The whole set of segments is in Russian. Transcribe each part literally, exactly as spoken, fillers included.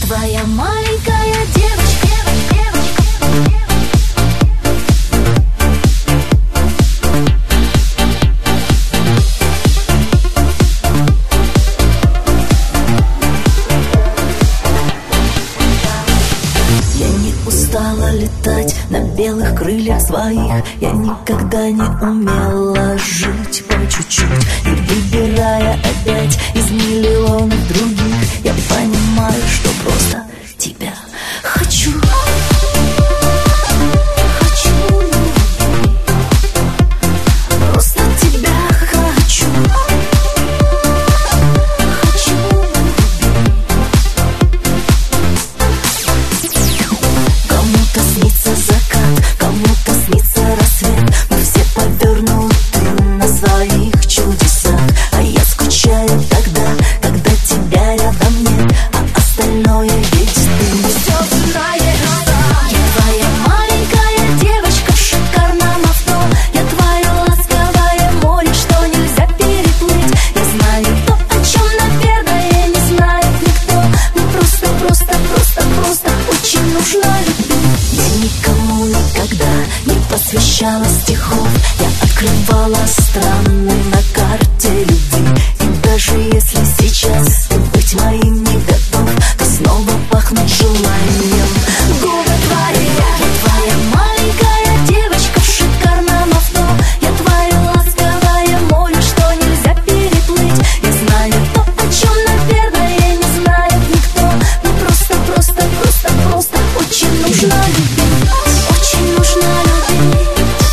твоя маленькая девочка. Я не устала летать на белых крыльях своих. Я никогда не умела жить по чуть-чуть. И выбирая опять из миллионов других, я понимаю, что просто тебя хочу. Посвящала стихов, я открывала страны на карте любви. И даже если сейчас ты быть моим не готов, то снова пахнут желанием губы твои. Я твоя маленькая девочка в шикарном авто. Я твое ласковое море, что нельзя переплыть. Я знаю то, о чем, наверное, не знает никто. Но просто, просто, просто, просто очень нужна любить. Очень нужна любить.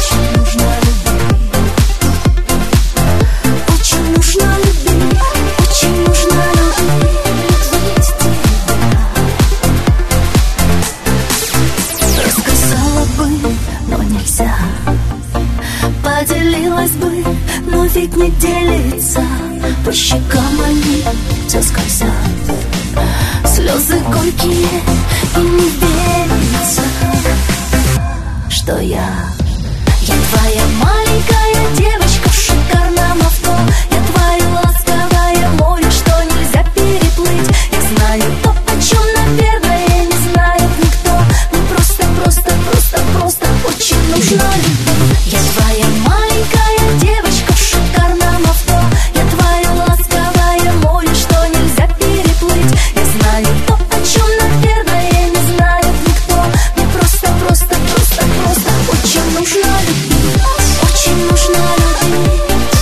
Поделилась бы, но ведь не делится. По щекам они все скользят, слезы горькие, и не верится, что я Я твоя маленькая девочка в шикарном авто. Я твое ласковое море, что нельзя переплыть. Я знаю то, о чем, наверное, не знает никто. Но просто, просто, просто, просто очень нужна любовь. Я твоя маленькая девочка в шикарном авто. Я твое ласковое море, что нельзя переплыть. Я знаю то, о чем, наверное, не знает никто. Мне просто, просто, просто, просто очень нужна любовь. Очень нужна любовь.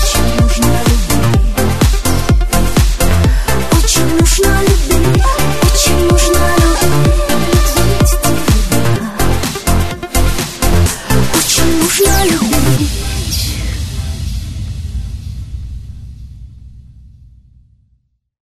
Очень нужна любовь. Очень нужна любовь. Очень нужна любовь.